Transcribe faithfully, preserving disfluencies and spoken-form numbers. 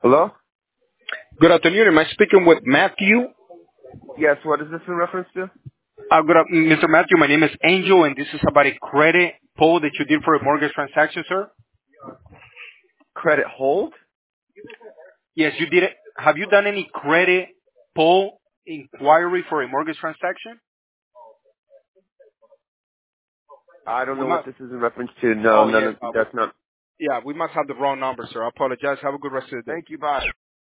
Hello? Good afternoon. Am I speaking with Matthew? Yes, what is this in reference to? Uh, good af- Mister Matthew, my name is Angel, and this is about a credit pull that you did for a mortgage transaction, sir. Credit hold? Yes, you did it. Have you done any credit pull inquiry for a mortgage transaction? I don't We know what must. this is in reference to. No, Oh none yes. of, Uh, we, that's not. yeah, we must have the wrong number, sir. I apologize. Have a good rest of the day. Thank you, bye.